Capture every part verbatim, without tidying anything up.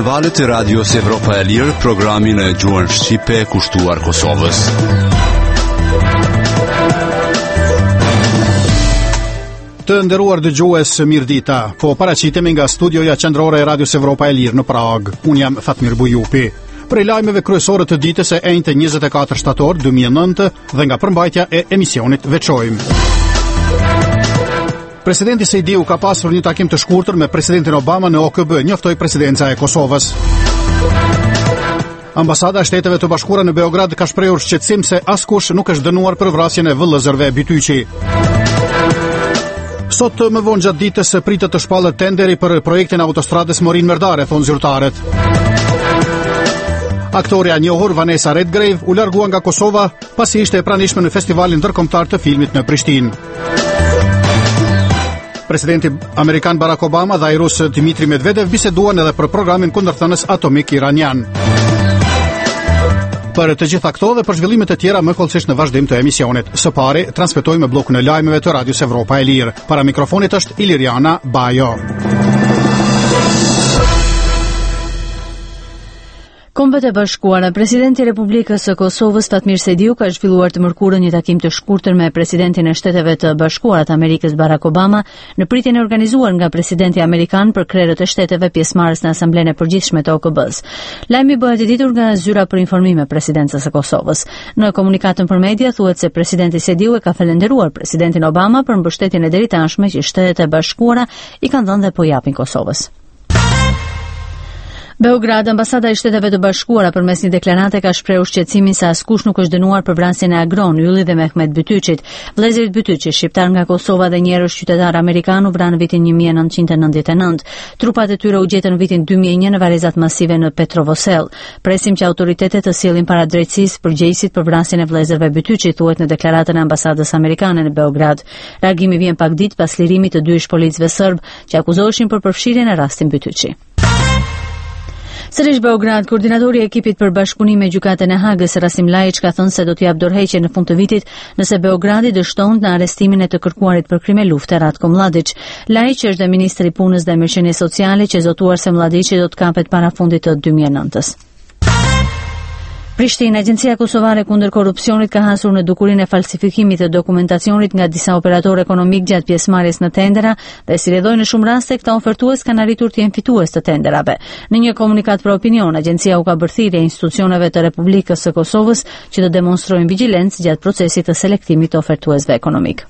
në valët e Radios Evropa e Lirë, programin e gjuhën shqipe kushtuar Kosovës. Të nderuar dëgjues, mirëdita. Po paraqitemi nga studioja qendrore e Radios Evropa e Lirë në Prag. Un jam Fatmir Bujupi. Prej lajmeve kryesore të ditës e enjte njëzet e katër shtator dy mijë e nëntë dhe nga përmbajtja e emisionit veçojmë. Presidenti Sejdiu ka pasur një takim të shkurtër me presidentin Obama në O K B, njoftoi presidenca e Kosovës. Ambasada e Shteteve të Bashkuara në Beograd ka shprehur shqetësim se askush nuk është dënuar për vrasjen e vëllëzërve Bytyqi. Sot më vonë gjatë ditës pritet të shpallet tenderi për projektin e autostradës Morin Merdare, thonë zyrtarët. Aktoria e njohur Vanessa Redgrave u largua nga Kosova pasi ishte e pranishme në festivalin ndërkombëtar të filmit në Prishtinë. Presidenti Amerikan Barack Obama dhe ai rus Dmitri Medvedev biseduan edhe për programin kundërthënës atomik iranian. Për të gjitha këto dhe për zhvillimet e tjera më kollësisht në vazhdim të emisionit. Së pari, transmetojmë bllokun e lajmeve të Radios Evropa e Lirë. Para mikrofonit është Iliriana Bajo. Kombët e Bashkuara, presidenti i Republikës së Kosovës Fatmir Sejdiu ka zhvilluar të mërkurën një takim të shkurtër me presidentin e Shteteve të Bashkuara të Amerikës Barack Obama në pritjen e organizuar nga presidenti amerikan për krerët e shteteve pjesëmarrës në Asamblenë e Përgjithshme të O K B-s. Lajmi bëhet i ditur nga zyra për informime e presidencës së Kosovës. Në komunikatën për media thuhet se presidenti Sejdiu e ka falendëruar presidentin Obama për mbështetjen e deritashme që Shtetet e Bashkuara i kanë dhënë dhe po japin Kosovës. Beograd, ambasada e Shteteve të Bashkuara përmes një deklarate ka shprehur shqetësimin se askush nuk është dënuar për vrasjen e Agron Ylli dhe Mehmet Bytyqit. Vëllezërit Bytyqi, shqiptar nga Kosova dhe një herësh qytetar amerikan, u vranë në vitin një mijë e nëntëqind e nëntëdhjetë e nëntë. Trupat e tyre u gjetën në vitin dy mijë e një në varrezat masive në Petrovosel. Presim që autoritetet të sjellin para drejtësisë përgjegjësit për vrasjen e vëllezërve Bytyqi, thuhet në deklaratën e ambasadës amerikane në Beograd. Reagimi vjen pak ditë pas lirimit të dy ish policëve serb që akuzoheshin për përfshirjen në rastin Bytyqi. Sërish Beograd, koordinatori i ekipit për bashkëpunim me gjykatën e Hagës, Rasim Lajç, ka thënë se do të jap dorëheqje në fund të vitit nëse Beogradi dështon në arrestimin e të kërkuarit për krime lufte Ratko Mladić. Lajç është dhe ministri i punës dhe mirëqenies sociale që zotuar se Mladići do të kapet para fundit të dy mijë e nëntës. Prishtinë, Agjencia Kosovare kundër korrupsionit ka hasur në dukurinë e falsifikimit të dokumentacionit nga disa operatorë ekonomik gjatë pjesëmarrjes në tendera dhe si rrjedhoi në shumë raste këta ofertues kanë arritur të jenë fitues të tenderave. Në një komunikat për opinion, agjencia u ka bërthirë institucioneve të Republikës së Kosovës që të demonstrojnë vigjilencë gjatë procesit të selektimit të ofertuesve ekonomik.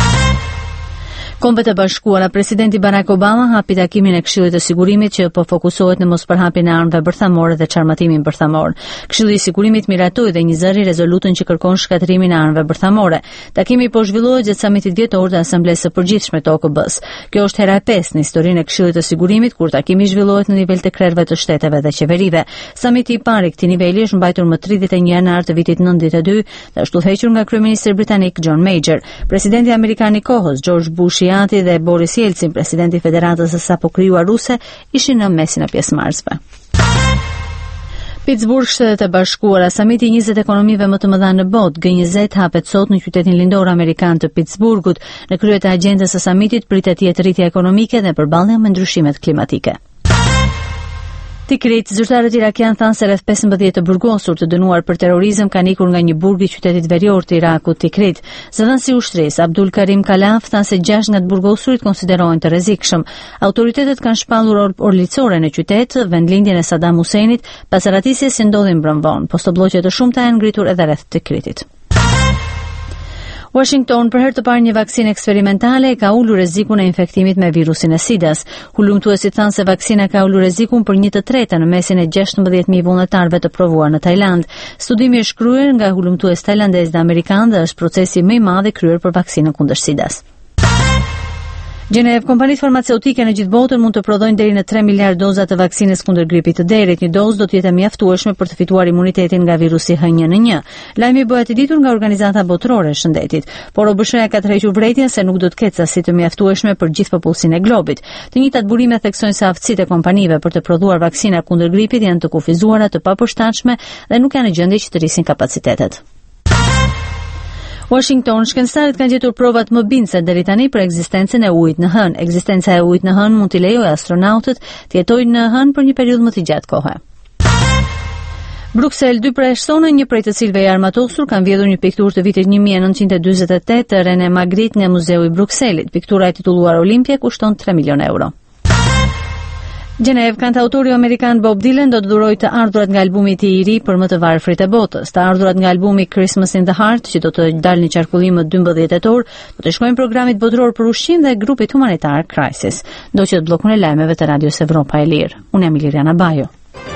Kombët e Bashkuara, presidenti Barack Obama hapi takimin e Këshillit të Sigurimit që po fokusohet në mospërhapjen e armëve bërthamore dhe çarmatimin bërthamor. Këshilli i Sigurimit miratoi dhe një zëri rezolutën që kërkon shkatrimin e armëve bërthamore. Takimi po zhvillohet gjatë samitit vjetor të Asamblesë së Përgjithshme të O K B-s. Kjo është hera e pestë në historinë e Këshillit të Sigurimit kur takimi zhvillohet në nivel të krerëve të shteteve dhe qeverive. Samiti i parë i këtij niveli është mbajtur më tridhjetë e një janar të vitit nëntëdhjetë e dy dhe është udhëhequr nga kryeministri britanik John Major. Presidenti amerikan i kohës George Bush dhe Boris Jelcin, presidenti i Federatës së sapo krijuar ruse, ishin në mesin e pjesëmarrësve. Pittsburgh, Shtetet e Bashkuara, samiti i njëzet ekonomive më të mëdha në botë, G njëzet, hapet sot në qytetin lindor amerikan të Pittsburghut. Në krye të agjendës së samitit pritet të jetë rritje ekonomike dhe përballje me ndryshimet klimatike. Tikrit, zyrtarët irakian thanë se rreth pesëmbëdhjetë të burgosur të dënuar për terrorizëm kanë ikur nga një burg i qytetit verior të Irakut, Tikrit. Zëdhënësi i ushtrisë Abdul Karim Kalaf thanë se gjashtë nga të burgosurit konsiderohen të rrezikshëm. Autoritetet kanë shpallur orë orlicore në qytet, vendlindjen e Saddam Huseinit, pas ratisjes që ndodhin brëmvon. Postobllogje të shumta janë ngritur edhe rreth Tikritit. Washington për herë të parë një vaksinë eksperimentale ka ulur rrezikun e infektimit me virusin e sidas. Hulumtuesit thanë se vaksina ka ulur rrezikun për një të tretë në mesin e gjashtëmbëdhjetë mijë vullnetarëve të provuar në Tajland. Studimi është kryer nga hulumtues tajlandez dhe amerikan dhe është procesi më i madh i kryer për vaksinën kundër sidas. Gjenev, kompanitë farmaceutike në gjithë botën mund të prodhojnë deri në tre miliardë doza të vaksinës kundër gripit të derit. Një dozë do të jetë mjaftueshme për të fituar imunitetin nga virusi H një N një. Lajmi bëhet i ditur nga Organizata Botërore e Shëndetit, por O B S H-ja ka tërhequr vërejtjen se nuk do të ketë sasi të mjaftueshme për gjithë popullsinë e globit. Të njëjtat burime theksojnë se aftësitë e kompanive për të prodhuar vaksina kundër gripit janë të kufizuara, të papërshtatshme dhe nuk janë në gjendje që të rrisin kapacitetet. Washington, shkencëtarët kanë gjetur prova të mëbindëse deri tani për ekzistencën e ujit në hënë. Ekzistenca e ujit në hënë mund t'i lejojë astronautët të jetojnë në hënë për një periudhë më të gjatë kohe. Bruxelles, dy personë, një prej të cilëve janë armatosur, kanë vjedhur një pikturë të vitit një mijë e nëntëqind e dyzet e tetë të René Magritte nga Muzeu i Brukselit. Piktura e titulluar Olimpia kushton tre milionë euro. Gjenev, kantautori amerikan Bob Dylan do të durojë të ardhurat nga albumi i tij i ri për më të varfrit e botës. Të ardhurat nga albumi Christmas in the Heart, që do të dalë në qarkullim më dymbëdhjetë tetor, do të shkojnë programit botëror për ushqim dhe grupit humanitar Crisis. Do që të bllokun e lajmeve të Radios Evropa e Lirë. Unë jam Iliriana Bajo.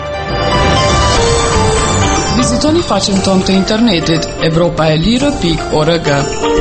Vizitoni faqen tonë të internetit evropaelire pikë org.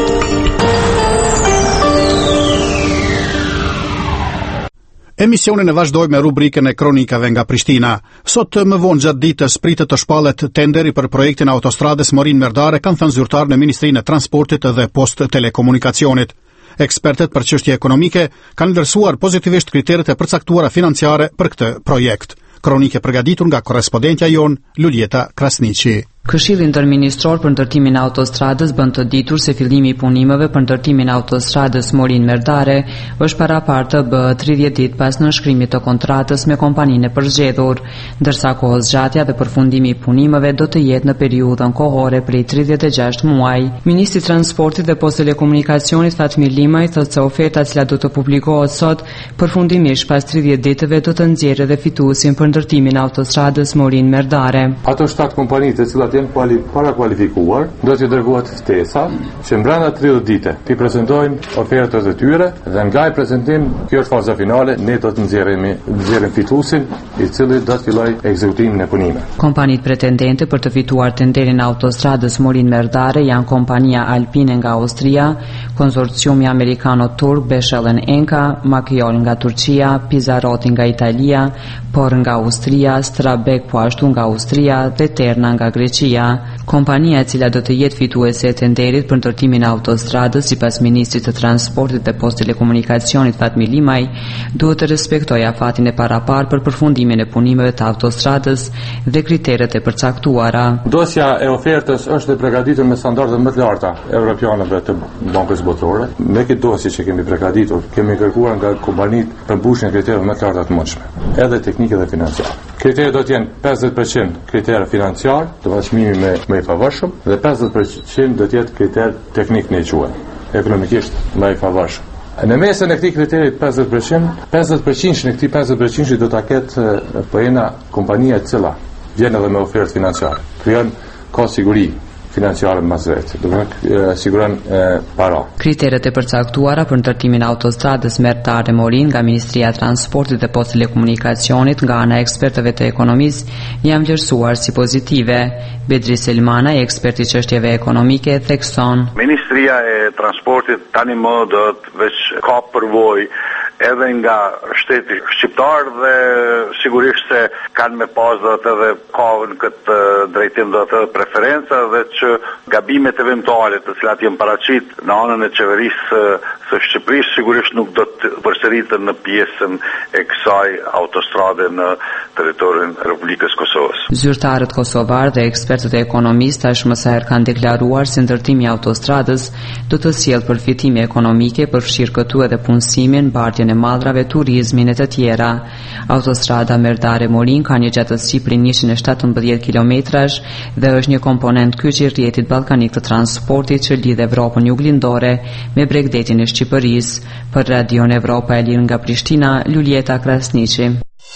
Emisionin e vazhdoj me rubrikën e kronikave nga Prishtina. Sot më vonë gjatë ditës pritet të shpallet tenderi për projektin autostradës Morin Merdare, kanë thënë zyrtarë në Ministrinë e Transportit dhe Post Telekomunikacionit. Ekspertet për çështje ekonomike kanë vlerësuar pozitivisht kriteret e përcaktuara financiare për këtë projekt. Kronike përgatitur nga korrespondentja jon Luljeta Krasniqi. Këshilli Ndërministror për ndërtimin e autostradës bën të ditur se fillimi i punimeve për ndërtimin e autostradës Morin Merdare është parapartë të bëhet tridhjetë ditë pas nënshkrimit të kontratës me kompaninë e përzgjedhur, ndërsa kohëzgjatja dhe përfundimi i punimeve do të jetë në periudhën kohore prej tridhjetë e gjashtë muaj. Ministri i Transportit dhe Post Telekomunikacionit Fatmir Limaj thotë se oferta e cila do të publikohet sot përfundimisht pas tridhjetë ditëve do të nxjerrë edhe fituesin për ndërtimin e autostradës Morin Merdare. Ato shtatë kompanitë të cilat janë kuali, para kualifikuar, do t'ju dërgohet ftesa që brenda tridhjetë dite t'i prezentojmë ofertat e tyre dhe nga i prezantim, kjo është faza finale, ne do të nxjerrim nxjerrim fituesin i cili do të fillojë ekzekutimin e punimeve. Kompanitë pretendente për të fituar tenderin e autostradës Morin Merdare janë kompania Alpine nga Austria, konsorciumi amerikano-turk Beshel and Enka, Makiol nga Turqia, Pizzaroti nga Italia, Por nga Austria, Strabek po ashtu nga Austria dhe Terna nga Greqia. Kompania e cila do të jetë fituese e tenderit për ndërtimin e autostradës sipas ministrit të Transportit dhe Post Telekomunikacionit Fatmir Limaj, duhet të respektojë afatin e paraparë për përfundimin e punimeve të autostradës dhe kriteret e përcaktuara. Dosja e ofertës është e përgatitur me standarde më të larta evropianëve të Bankës Botërore. Me këtë dosje që kemi përgatitur, kemi kërkuar nga kompanitë përmbushjen e kritereve më të larta të mundshme, edhe teknike dhe financiare. Kriteret do të jenë pesëdhjetë përqind kriter financiar, të çmimi me më i pavarshëm, dhe pesëdhjetë përqind do të jetë kriter teknik në quhen, ekonomikisht më i pavarshëm. Në mesën e këtij kriterit pesëdhjetë përqind, pesëdhjetë përqind në këtij pesëdhjetë përqind do ta ketë pojena kompania e cila vjen edhe me ofertë financiare. Kjo janë ka siguri financiare më së vetë, do të siguron para. Kriteret e përcaktuara për ndërtimin e autostradës Merdare Morin nga Ministria e Transportit dhe Post Telekomunikacionit nga ana e ekspertëve të ekonomisë janë vlerësuar si pozitive. Bedri Selmana, ekspert i çështjeve ekonomike, thekson: Ministria e Transportit tani më do të veç ka përvojë edhe nga shteti shqiptar dhe sigurisht se kanë me pas dhe të edhe ka në këtë drejtim dhe të preferenca dhe që gabimet eventuale të cilat jenë paraqit në anën e qeverisë së Shqipërisë sigurisht nuk do të përsëritën në pjesën e kësaj autostrade në territorin e Republikës Kosovës. Zyrtarët kosovar dhe ekspertët e ekonomisë tashmë sa herë kanë deklaruar se ndërtimi i autostradës do të sjellë përfitime ekonomike, përfshirë këtu edhe punësimin, bardhjen e mallrave, turizmin e të tjera. Autostrada Merdare Morin ka një gjatësi prej njëqind e shtatëmbëdhjetë kilometrash dhe është një komponent kyç i rrjetit ballkanik të transportit që lidh Evropën juglindore me bregdetin e Shqipërisë. Për Radion Evropa e Lirë nga Prishtina, Luljeta Krasniqi.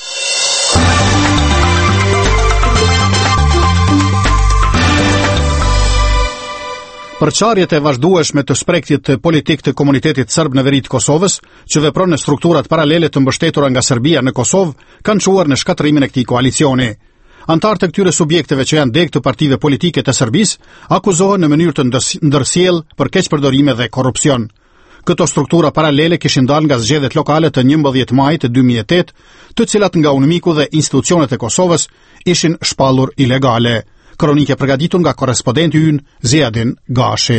Përçarjet e vazhdueshme të sprektit politik të komunitetit serb në veri të Kosovës, që vepron në strukturat paralele të mbështetura nga Serbia në Kosovë, kanë çuar në shkatrimin e këtij koalicioni. Antarët e këtyre subjekteve që janë deg të partive politike të Serbisë akuzohen në mënyrë të ndërsjell për keqpërdorime dhe korrupsion. Këto struktura paralele kishin dalë nga zgjedhjet lokale të njëmbëdhjetë majit të dy mijë e tetë, të cilat nga UNMIK-u dhe institucionet e Kosovës ishin shpallur ilegale. Kronike përgatitur nga korrespondenti ynë Ziadin Gashi.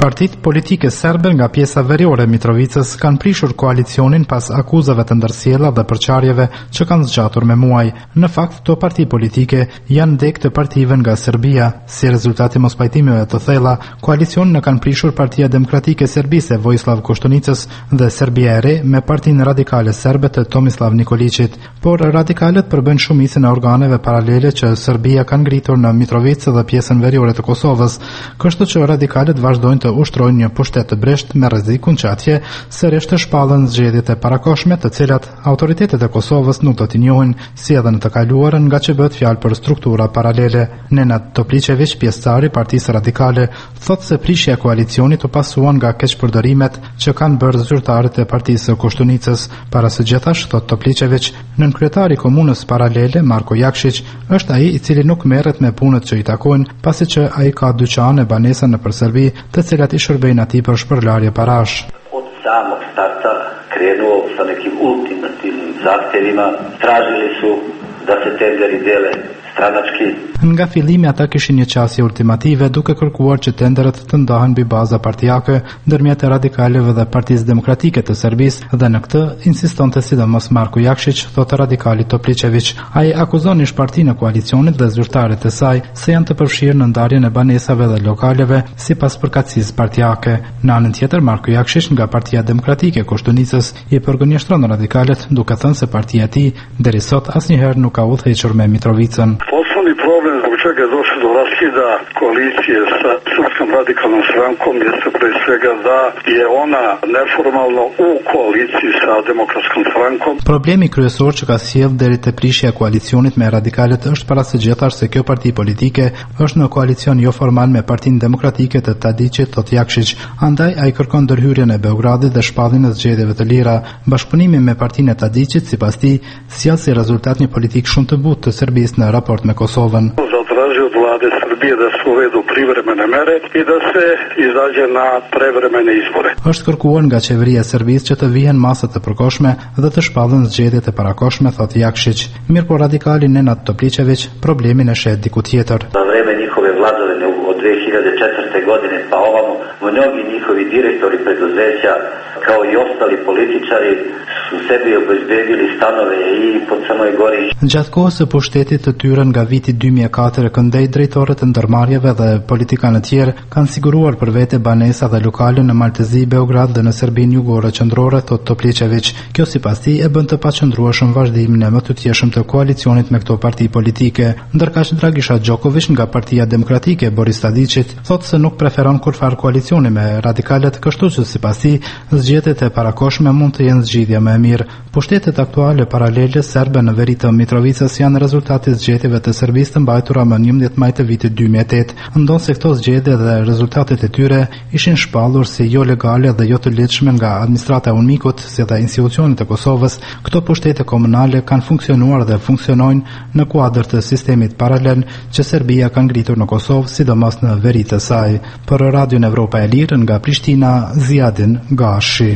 Partitë politike serbe nga pjesa veriore e Mitrovicës kanë prishur koalicionin pas akuzave të ndërsjella dhe përçarjeve që kanë zgjatur me muaj. Në fakt, këto parti politike janë dek të partive nga Serbia. Si rezultati mos pajtimeve të thella, koalicionin e kanë prishur Partia Demokratike Serbise Vojislav Koštunicës dhe Serbia e Re me Partinë Radikale Serbe të Tomislav Nikolićit. Por radikalet përbën shumicën e organeve paralele që Serbia kanë ngritur në Mitrovicë dhe pjesën veriore të Kosovës, kështu që radikalet vazhdojnë të ushtrojnë një pushtet të bresht me rrezikun që atje sërish të shpallën zgjedhjet e parakoshme, të cilat autoritetet e Kosovës nuk do t'i njohin, si edhe në të kaluarën, nga që bëhet fjalë për struktura paralele. Nenad Topličević, pjesëtari i Partisë Radikale, thotë se prishja e koalicionit u pasuan nga keqpërdorimet që kanë bërë zyrtarët e Partisë së Koshtunicës. Para së gjithash, thotë Topličević, nënkryetari i komunës paralele, Marko Jakšić, është ai i cili nuk merret me punët që i takojnë, pasi që ai ka dyqane banesa nëpër Serbi, të cilat i shërbejnë atij për shpërlarje parash. Od samog starta krenuo sa nekim ultimativnim zahtjevima, tražili su da se tenderi dele stranački. Nga fillimi ata kishin një qasje ultimative duke kërkuar që tenderet të ndahen mbi baza partijake ndërmjet radikaleve dhe Partisë Demokratike të Serbisë, dhe në këtë insistonte sidomos Marko Jakšić, thotë radikali Topličević. Ai akuzon ish-partinë e koalicionit dhe zyrtarët e saj se janë të përfshirë në ndarjen e banesave dhe lokaleve sipas përkatësisë partijake. Në anën tjetër, Marko Jakšić nga Partia Demokratike e Koshtunicës i përgënjeshtron radikalet duke thënë se partia e tij deri sot asnjëherë nuk ka udhëhequr me Mitrovicën. Osnovni problem zbog čega je došlo do raskida koalicije sa Srpskom radikalnom strankom jeste pre svega da je ona neformalno u koaliciji sa Demokratskom strankom. Problemi kryesor që ka sjellë deri te prishja e koalicionit me radikalet është para së gjithash se kjo parti politike është në koalicion jo formal me Partinë Demokratike të Tadićit, thotë Jakšić. Andaj ai kërkon ndërhyrjen e Beogradit dhe shpalljen e zgjedhjeve të lira. Bashkëpunimi me Partinë e Tadićit, sipas tij, sjell si rezultat një politikë shumë të butë të Serbisë në raport me Kosovën. Zatražio od vlade Srbije da se uvedu privremene mere i da se izađe na prevremene izbore. Është kërkuar nga qeveria e Serbisë që të vihen masa të përkohshme dhe të shpallën zgjedhjet e parakoshme, thotë Jakšić. Mirë po radikali Nenad Topličević problemin e shet diku tjetër. Za vreme njihove vladavine od dve hiljade četvrte godine pa ovamo, mnogi njihovi direktori preduzeća kao i ostali političari su sebi obezbedili stanove i po Crnoj Gori. Gjatë kohës së pushtetit të tyre nga viti dy mijë e katër, këndej drejtorët e ndërmarrjeve dhe politikanë tjerë kanë siguruar për vete banesa dhe lokale në Maltezi, Beograd dhe në Serbinë jugore qendrore, thotë Topličević. Kjo sipas tij e bën të paqëndrueshëm vazhdimin e më të tjeshëm të koalicionit me këto parti politike. Ndërkaq Dragisha Đoković nga Partia Demokratike Boris Tadićit thotë se nuk preferon kurfar koalicioni me radikalet, kështu që sipas tij zgjedhjet e parakoshme mund të jenë zgjidhja më e mirë. Pushtetet aktuale paralele serbe në veri të Mitrovicës janë rezultati i zgjedhjeve të Serbisë të mbajtura më njëmbëdhjetë maj të vitit dy mijë e tetë, ndonë se këto zgjedhje dhe rezultatet e tyre ishin shpallur si jo legale dhe jo të lehtëshme nga administrata e UNMIK-ut, si dhe institucionet e Kosovës. Këto pushtete komunale kanë funksionuar dhe funksionojnë në kuadër të sistemit paralel që Serbia ka ngritur në Kosovë, sidomos në veri të saj. Për Radion Evropa e Lirë nga Prishtina, Ziadin Gashi.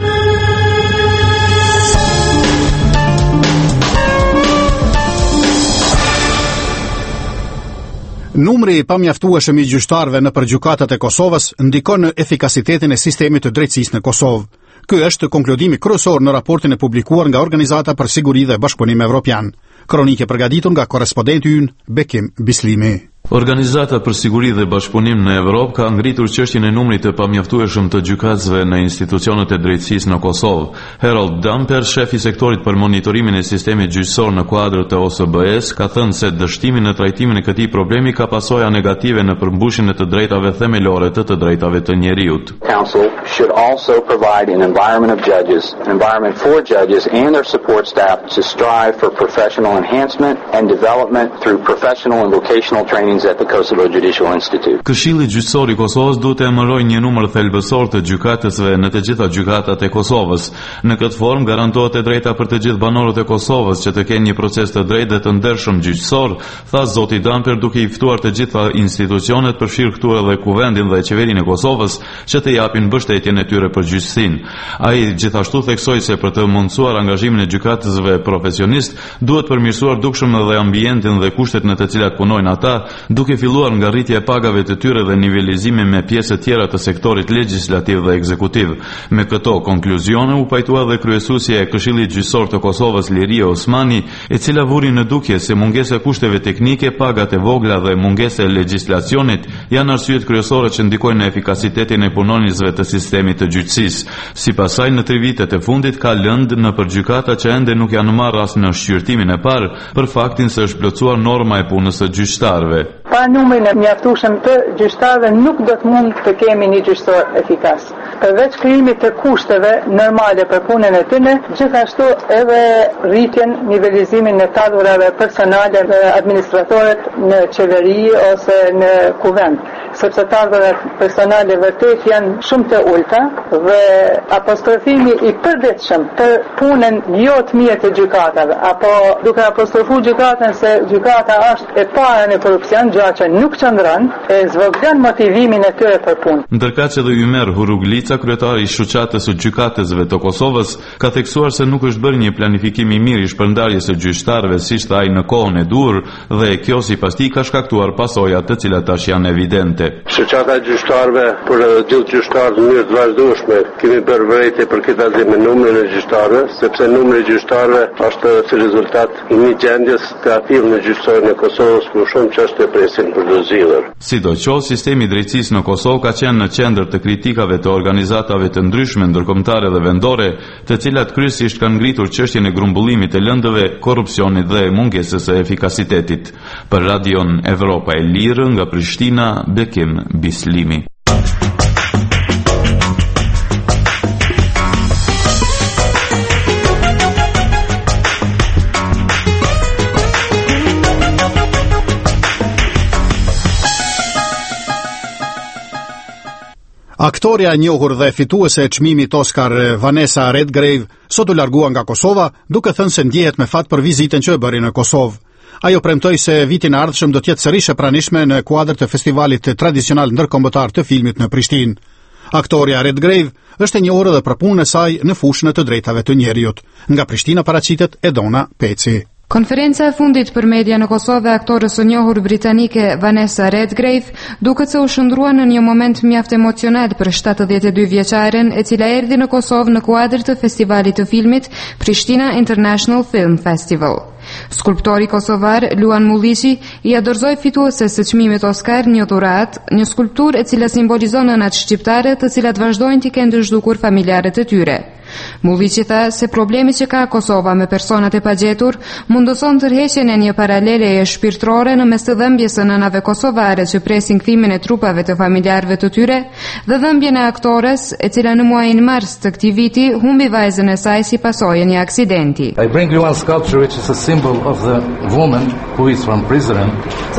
Numri i pamjaftueshëm i gjyqtarëve në gjykatat e Kosovës ndikon në efikasitetin e sistemit të drejtësisë në Kosovë. Ky është konkludimi kryesor në raportin e publikuar nga Organizata për Siguri dhe Bashkëpunim Evropian. Kronike përgatitur nga korrespondenti ynë Bekim Bislimi. Organizata për Siguri dhe Bashkëpunim në Evropë ka ngritur çështjen e numrit të pamjaftueshëm të gjykatësve në institucionet e drejtësisë në Kosovë. Harold Damper, shef i sektorit për monitorimin e sistemit gjyqësor në kuadër të O S B E-s, ka thënë se dështimi në trajtimin e këtij problemi ka pasoja negative në përmbushjen e të drejtave themelore të të drejtave të njeriut. Council should also provide an environment of judges, an environment for judges and their support staff to strive for professional enhancement and development through professional and vocational training at the Kosovo Judicial Institute. Këshilli gjyqësor i Kosovës duhet të emërojë një numër thelbësor të gjykatësve në të gjitha gjykatat e Kosovës. Në këtë formë garantohet e drejta për të gjithë banorët e Kosovës që të kenë një proces të drejtë dhe të ndershëm gjyqësor, tha zoti Damper duke i ftuar të gjitha institucionet, përfshirë këtu edhe Kuvendin dhe Qeverinë e Kosovës, që të japin mbështetjen e tyre për gjyqësinë. Ai gjithashtu theksoi se për të mundsuar angazhimin e gjykatësve profesionist duhet për përmirësuar dukshëm edhe ambientin dhe kushtet në të cilat punojnë ata, duke filluar nga rritja e pagave të tyre dhe nivelizimi me pjesë të tjera të sektorit legjislativ dhe ekzekutiv. Me këto konkluzione u pajtua dhe kryesuesja e Këshillit Gjyqësor të Kosovës Liria Osmani, e cila vuri në dukje se mungesa e kushteve teknike, pagat e vogla dhe mungesa e legjislacionit janë arsyet kryesore që ndikojnë në efikasitetin e punonjësve të sistemit të gjyqësisë. Sipas saj, në tre vitet e fundit ka lëndë në përgjykata që ende nuk janë marrë as në shqyrtimin e parë për faktin se është plotësuar norma e punës së gjyqtarëve. Pa numrin e mjaftueshëm të gjyqtarëve nuk do të mund të kemi një gjyqtar efikas. Përveç krijimit të kushteve normale për punën e tyre, gjithashtu edhe rritjen, nivelizimin e tallurave personale dhe administratorët në qeveri ose në kuvend, sepse tallurave personale vërtet janë shumë të ulta dhe apostrofimi i përditshëm për punën jo të mirë të gjykatave, apo duke apostrofuar gjykatën se gjykata është e para në korrupsion, gjë që nuk qëndron, e zvogëlon motivimin e tyre për punë. Ndërkaq që dhe Ymer Huruglica, kryetari i shoqatës së gjykatësve të Kosovës, ka theksuar se nuk është bërë një planifikim i mirë i shpërndarjes së gjyqtarëve si ishte ai në kohën e dur dhe kjo sipas tij ka shkaktuar pasoja të cilat tash janë evidente. Shoqata e gjyqtarëve për gjithë gjyqtarët në mënyrë të vazhdueshme kemi bërë vërejtje për këtë azi me numrin e gjyqtarëve, sepse numri i gjyqtarëve është si rezultat i një gjendjes kreative në gjyqësorin e Kosovës ku shumë çështje presin për të zgjidhur. Sidoqoftë, sistemi i drejtësisë në Kosovë ka qenë në qendër të kritikave të organizatave të ndryshme ndërkombëtare dhe vendore, të cilat kryesisht kanë ngritur çështjen e grumbullimit të lëndëve, korrupsionit dhe mungesës së efikasitetit. Për Radion Evropa e Lirë nga Prishtina, Bekim Bislimi. Aktoria e njohur dhe fituese e çmimit Oscar Vanessa Redgrave sot u largua nga Kosova, duke thënë se ndjehet me fat për vizitën që e bëri në Kosovë. Ajo premtoi se vitin e ardhshëm do të jetë sërish e pranishme në kuadër të festivalit tradicional ndërkombëtar të filmit në Prishtinë. Aktoria Redgrave është e njohur edhe për punën e saj në fushën e të drejtave të njerëzit. Nga Prishtina paraqitet Edona Peci. Konferenca e fundit për media në Kosovë e aktorës së njohur britanike Vanessa Redgrave duket se u shndrua në një moment mjaft emocional për shtatëdhjetë e dy vjeçaren e cila erdhi në Kosovë në kuadër të festivalit të filmit Prishtina International Film Festival. Skulptori kosovar Luan Mulliqi i dorëzoi fitueses së çmimit Oscar një dhuratë, një skulpturë e cila simbolizon nënat shqiptare të cilat vazhdojnë të kenë dëshdukur familjarët e tyre. Mulliqi tha se problemi që ka Kosova me personat e pagjetur mundoson tërheqjen e një paraleleje shpirtërore në mes të dhëmbjes së nënave kosovare që presin kthimin e trupave të familjarëve të tyre dhe dhëmbjen e aktores e cila në muajin mars të këtij viti humbi vajzën e saj si pasojë e një aksidenti. I bring you one sculpture which is a symbol of the woman who is from prison.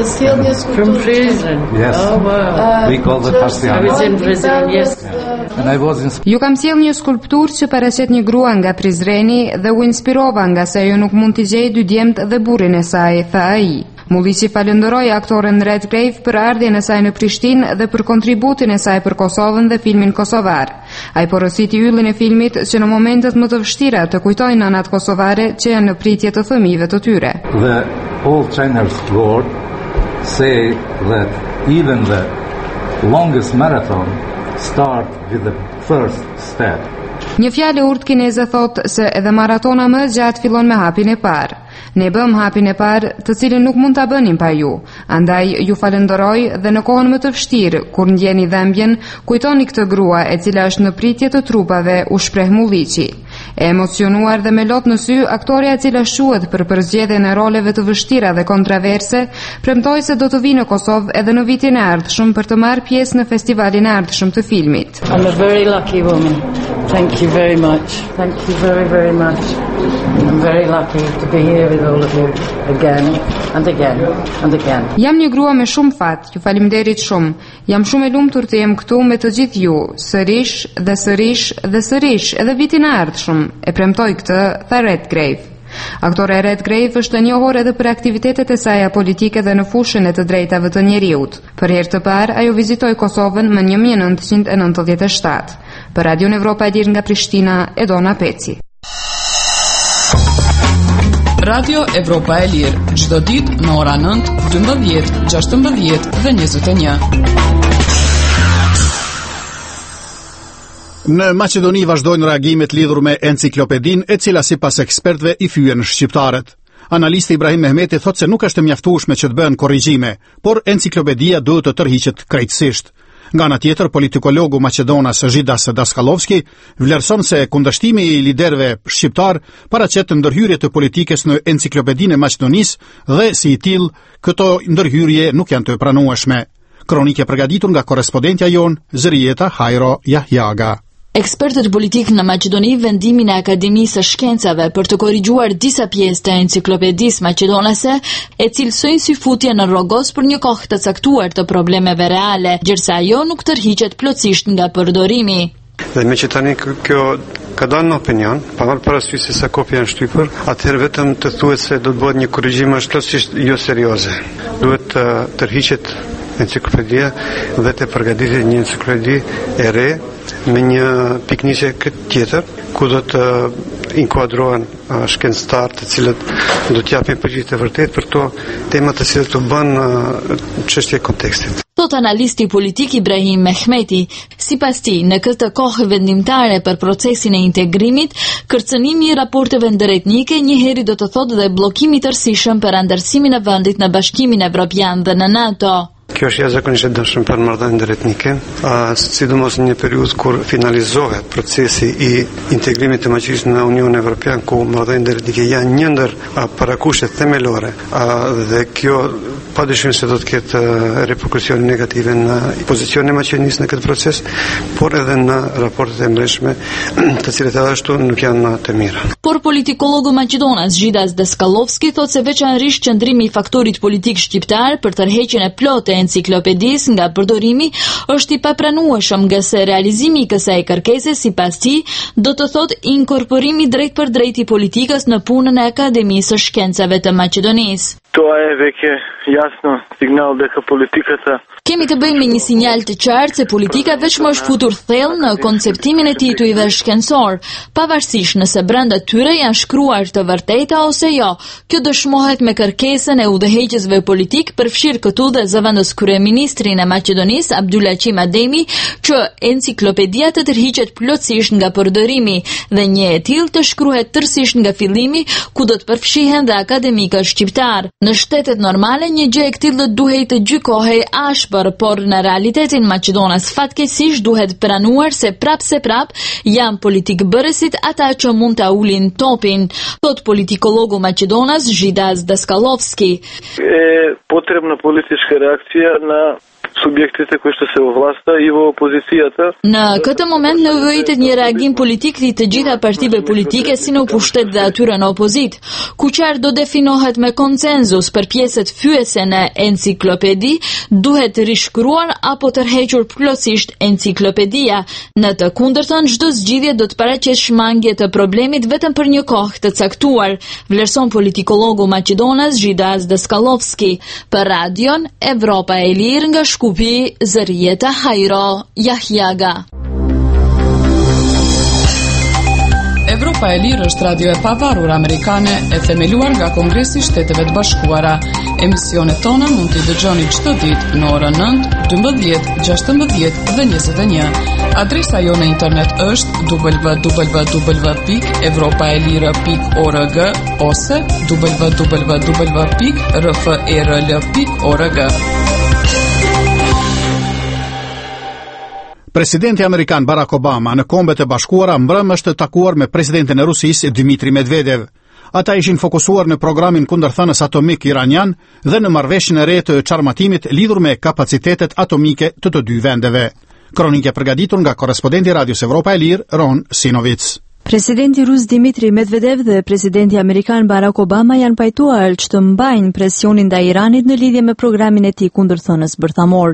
From prison. Yes. Oh wow. Uh, We call it Hastiana. I was in prison, yes. And I was in... Ju kam sjell një skulpturë që paraqet një grua nga Prizreni dhe u inspirova nga se ajo nuk mund t'i gjej dy djemt dhe burrin e saj, tha ai. Mulliqi falenderoi aktoren Redgrave për ardhjen e saj në Prishtinë dhe për kontributin e saj për Kosovën dhe filmin kosovar. Ai porositi yllin e filmit që në momentet më të vështira të kujtojnë nënat kosovare që janë në pritje të fëmijëve të tyre. The old Chinese word say that even the longest marathon start with the first step. Një fjalë urt kineze thot se edhe maratona më gjatë fillon me hapin e parë. Ne bëm hapin e parë, të cilin nuk mund ta bënim pa ju. Andaj ju falenderoj dhe në kohën më të vështirë, kur ndjeni dhembjen, kujtoni këtë grua e cila është në pritje të trupave, u shpreh Mulliqi. E emocionuar dhe me lot në sy, aktoria e cila shuhet për përzgjedhjen e roleve të vështira dhe kontraverse, premtoi se do të vinë në Kosovë edhe në vitin e ardhshëm për të marrë pjesë në festivalin e ardhshëm të filmit. I'm a very lucky woman. Thank you very much. Thank you very very much. I'm very lucky to be here with all of you again and again and again. Jam një grua me shumë fat, ju faleminderit shumë. Jam shumë e lumtur të jem këtu me të gjithë ju, sërish dhe sërish dhe sërish edhe vitin e ardhshëm. E premtoi këtë, tha Redgrave. Aktore Redgrave është e njohur edhe për aktivitetet e saj politike dhe në fushën e të drejtave të njeriut. Për herë të parë, ajo vizitoi Kosovën më një mijë e nëntëqind e nëntëdhjetë e shtatë. Për Radion Evropa e Lirë nga Prishtina, Edona Peci. Radio Evropa e Lirë, çdo ditë në ora nëntë, dymbëdhjetë, gjashtëmbëdhjetë dhe njëzet e një. Në Maqedoni vazhdojnë reagimet lidhur me enciklopedin, e cila sipas ekspertëve i fyen shqiptarët. Analisti Ibrahim Mehmeti thotë se nuk është e mjaftueshme që të bëhen korrigjime, por enciklopedia duhet të tërhiqet krejtësisht. Nga ana tjetër, politikologu Maqedonas Zhidas Daskallovski vlerëson se kundërshtimi i liderëve shqiptar paraqet ndërhyrje të politikës në enciklopedinë e Maqedonisë dhe si i tillë këto ndërhyrje nuk janë të pranueshme. Kronikë e përgatitur nga korrespondentja jon Zërieta Hajro Jahjaga. Ekspertët politikë në Maqedoni vendimin e Akademisë së Shkencave për të korrigjuar disa pjesë të enciklopedisë maqedonase e cilësojnë si futje në rrogos për një kohë të caktuar të problemeve reale, gjërsa ajo nuk tërhiqet plotësisht nga përdorimi. Dhe me që tani kjo ka dalë në opinion, pa marrë parasysh se sa kopja janë shtypur, atëherë vetëm të thuhet se do të bëhet një korrigjim është plotësisht jo serioze. Duhet të tërhiqet enciklopedia dhe të përgatitet një enciklopedi e re me një piknisje këtë tjetër, ku do të inkuadrohen shkencëtarë të cilët do të japin përgjigje të vërtetë për to temat të cilat u bën çështje kontekstit. Thot analisti politik Ibrahim Mehmeti, sipas tij, në këtë kohë vendimtare për procesin e integrimit, kërcënimi i raporteve ndërretnike njëherë do të thotë dhe bllokimi i tërësishëm për anëtarësimin e vendit në Bashkimin Evropian dhe në NATO. Kjo është jashtëzakonisht e dëshme për marrëdhënie ndërretnike, sidomos në një periudhë kur finalizohet procesi i integrimit të Maqedonisë në Unionin Evropian, ku marrëdhëniet ndërretnike janë një ndër parakushtet themelore, dhe kjo padyshim se do të ketë reperkusione negative në pozicionin e Maqedonisë në këtë proces, por edhe në raportet e mbrojtshme, të cilat edhe ashtu nuk janë të mira. Por politikologu maqedonas Zhidas Daskallovski thotë se veçanërisht qëndrimi i faktorit politik shqiptar për tërheqjen e plotë e enciklopedisë nga përdorimi është i papranueshëm, nga se realizimi i kësaj kërkese sipas tij do të thotë inkorporimi drejt për drejt i politikës në punën e Akademisë së Shkencave të Maqedonisë. To je vek je jasno signal дека политиката. Kemi të bëjmë me një sinjal të qartë se politika vetëm është futur thellë në konceptimin e titujve shkencor, pavarësisht nëse brenda tyre janë shkruar të vërteta ose jo. Kjo dëshmohet me kërkesën e udhëheqësve politik, përfshirë këtu dhe zëvendës kryeministrin e Maqedonisë Abdulaqim Ademi, që enciklopedia të tërhiqet plotësisht nga përdorimi dhe një e tillë të shkruhet tërësisht nga fillimi, ku do të përfshihen dhe akademikët shqiptar. Në shtetet normale një gjë e këtillë duhej të gjykohej ashpër, por në realitetin Maqedonas fatkeqësisht duhet pranuar se prap se prap janë politikbërësit ata që mund ta ulin topin, thot politikologu Maqedonas Zhidas Daskallovski. Е потребна политичка реакция на субјектите кои што се во власта и во опозицијата. Në këtë moment nevojitet një reagim politik i të gjitha partive politike si në pushtet dhe atyre në opozit, ku qartë do definohet me konsenzus për pjesët fyese në enciklopedi, duhet rishkruar apo tërhequr plotësisht enciklopedia. Në të kundërtën, çdo zgjidhje do të paraqes shmangje të problemit vetëm për një kohë të caktuar, vlerëson politikologu Maqedonas Zhidas Daskallovski për radion Evropa e Lirë nga Shkupi, Zërieta Hajro Jahjaga. Evropa e Lirë është radio e pavarur amerikane e themeluar nga Kongresi i Shteteve të Bashkuara. Emisionet tona mund t'i dëgjoni çdo ditë në orën nëntë, dymbëdhjetë, gjashtëmbëdhjetë dhe njëzet e një. Adresa jo në internet është w w w pikë evropaelire pikë org ose w w w pikë r f e r l pikë org. Presidenti amerikan Barack Obama në Kombet e Bashkuara mbrëm është takuar me presidentin e Rusisë Dmitri Medvedev. Ata ishin fokusuar në programin kundërthënës atomik iranian dhe në marrëveshjen e re të çarmatimit lidhur me kapacitetet atomike të të dy vendeve. Kronikë e përgatitur nga korrespondenti i Radios Evropa e Lirë, Ron Sinovic. Presidenti rus Dmitri Medvedev dhe presidenti amerikan Barack Obama janë pajtuar që të mbajnë presionin ndaj Iranit në lidhje me programin e tij kundërthënës bërthamor.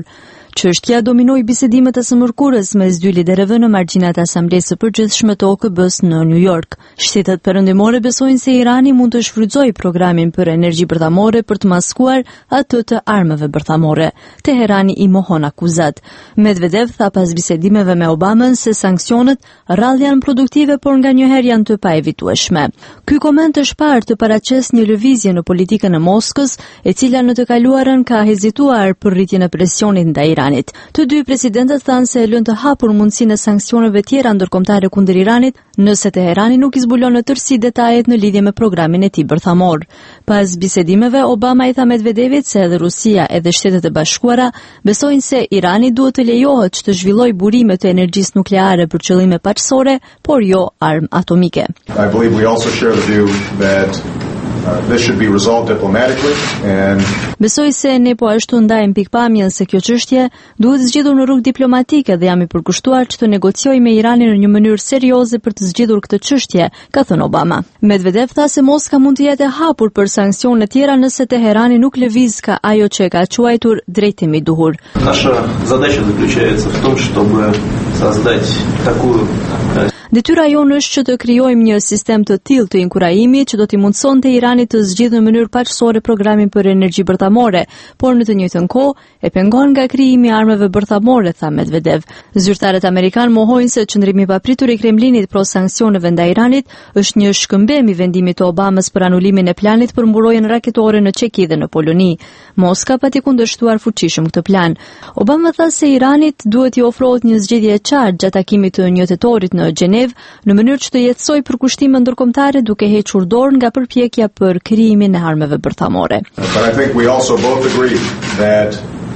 Çështja dominoi bisedimet e së mërkurës mes dy liderëve në margjinat e Asamblesë së Përgjithshme të O K B-s në New York. Shtetet perëndimore besojnë se Irani mund të shfrytëzojë programin për energji bërthamore për të maskuar atë të armëve bërthamore. Teherani i mohon akuzat. Medvedev tha pas bisedimeve me Obamën se sanksionet rrallë janë produktive, por nganjëherë janë të paevitueshme. Ky koment është parë të paraqes një lëvizje në politikën e Moskës, e cila në të kaluarën ka hezituar për rritjen e presionit ndaj Iranit. Të dy presidentët thanë se lënë të hapur mundësinë e sanksioneve tjera ndërkombëtare kundër Iranit nëse Teherani nuk i zbulon në tërësi detajet në lidhje me programin e tij bërthamor. Pas bisedimeve, Obama i tha Medvedevit se edhe Rusia edhe Shtetet e Bashkuara besojnë se Irani duhet të lejohet që të zhvillojë burime të energjisë nukleare për qëllime paqësore, por jo armë atomike. I believe we also share the view that Uh, this should be resolved diplomatically and Besoj se ne po ashtu ndajmë pikpamjen se kjo çështje duhet zgjidhur në rrugë diplomatike dhe jam i përkushtuar që të negocioj me Iranin në një mënyrë serioze për të zgjidhur këtë çështje, ka thënë Obama. Medvedev tha se Moska mund të jetë e hapur për sanksione tjera nëse Teherani nuk lëviz ka ajo që ka quajtur drejtimi i duhur. Наша задача заключается в том, чтобы создать такую Detyra jonë është që të krijojmë një sistem të tillë të inkurajimit që do t'i mundsonte Iranit të zgjidhë në mënyrë paqësore programin për energji bërthamore, por në të njëjtën kohë e pengon nga krijimi i armëve bërthamore, tha Medvedev. Zyrtarët amerikan mohojnë se qëndrimi i papritur i Kremlinit pro sanksioneve ndaj Iranit është një shkëmbim i vendimit të Obamës për anulimin e planit për mburojtjen raketore në Çeki dhe në Poloni. Moska pati kundërshtuar fuqishëm këtë plan. Obama tha se Iranit duhet i ofrohet një zgjedhje e qartë gjatë takimit të një tetorit në Gjenev, në mënyrë që të jetësoj përkushtime ndërkombëtare duke hequr dorë nga përpjekja për krijimin e armëve bërthamore. But I think we also both agree that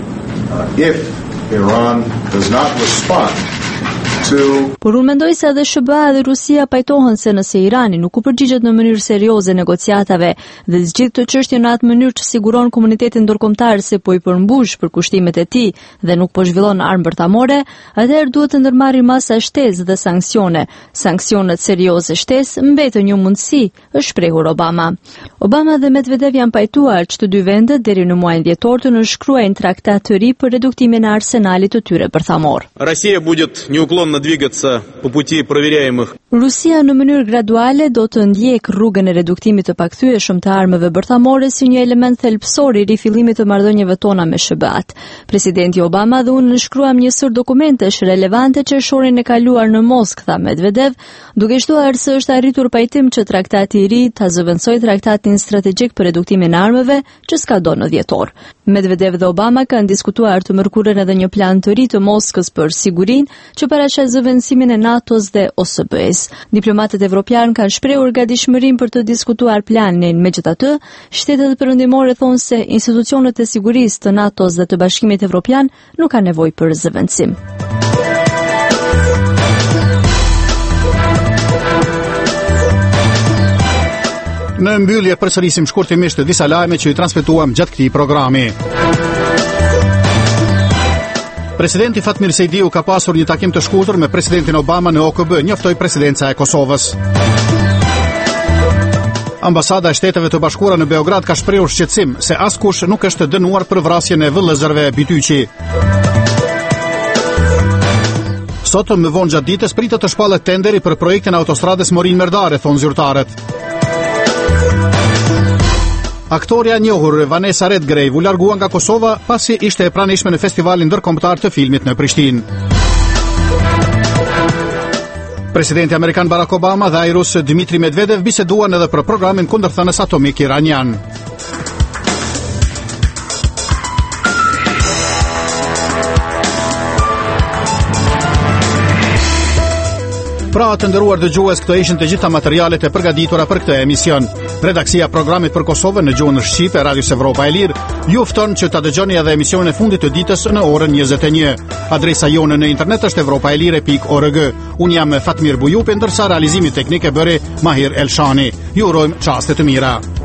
uh, if Iran does not respond to Por unë mendoj se edhe S B A dhe Rusia pajtohen se nëse Irani nuk u përgjigjet në mënyrë serioze negociatave dhe zgjidh të çështjen në atë mënyrë që siguron komunitetin ndërkombëtar se po i përmbush përkushtimet e tij dhe nuk po zhvillon armë bërthamore, atëherë duhet të ndërmarrin masa shtesë dhe sanksione. Sanksionet serioze shtesë mbetën një mundësi, është shprehur Obama. Obama dhe Medvedev janë pajtuar që të dy vendet deri në muajin dhjetor të nënshkruajnë traktat të ri për reduktimin e arsenalit të tyre bërthamor. Россия будет неуклонно двигаться по пути проверяемых. Rusia në mënyrë graduale do të ndjek rrugën e reduktimit të pakthyeshëm të armëve bërthamore si një element thelbësor i rifillimit të marrëdhënieve tona me S B A-t. Presidenti Obama dhe unë nënshkruam një sër dokumentesh relevante qershorin e kaluar në Moskë, tha Medvedev, duke shtuar se është arritur pajtim që traktati i ri ta zëvendësojë traktatin strategjik për reduktimin e armëve që s'ka do në dhjetor. Medvedev dhe Obama kanë diskutuar të mërkurën edhe një plan të ri të Moskës për sigurinë që paraqet zëvendësimin e NATO-s dhe O S B-s. Diplomatët evropianë kanë shprehur gatishmërinë për të diskutuar planin. Megjithatë, shtetet perëndimore thonë se institucionet e sigurisë të NATO-s dhe të Bashkimit Evropian nuk kanë nevojë për zëvendësim. Në mbyllje përsërisim shkurtimisht disa lajme që i transmetuam gjatë këtij programi. Presidenti Fatmir Sejdiu ka pasur një takim të shkurtër me presidentin Obama në O K B, njoftoi presidenca e Kosovës. Ambasada e Shteteve të Bashkuara në Beograd ka shprehur shqetësim se askush nuk është dënuar për vrasjen e vëllezërve Bityqi. Sot më vonë gjatë ditës pritet të shpallet tenderi për projektin e autostradës Morin Merdare, thonë zyrtarët. Aktoria e njohur Vanessa Redgrave u largua nga Kosova pasi ishte e pranishme në festivalin ndërkombëtar të filmit në Prishtinë. Presidenti amerikan Barack Obama dhe ai rus Dmitri Medvedev biseduan edhe për programin kundërthënës atomik iranian. Pra të nderuar dëgjues, këto ishin të gjitha materialet e përgatitura për këtë emision. Redaksia e programit për Kosovën në gjuhën shqipe e Radios Evropa e Lirë ju fton që ta dëgjoni edhe emisionin e fundit të ditës në orën njëzet e një. Adresa jonë në internet është evropaelire pikë org. Unë jam Fatmir Bujupi, ndërsa realizimi teknik e bëri Mahir Elshani. Ju urojmë çaste të mira.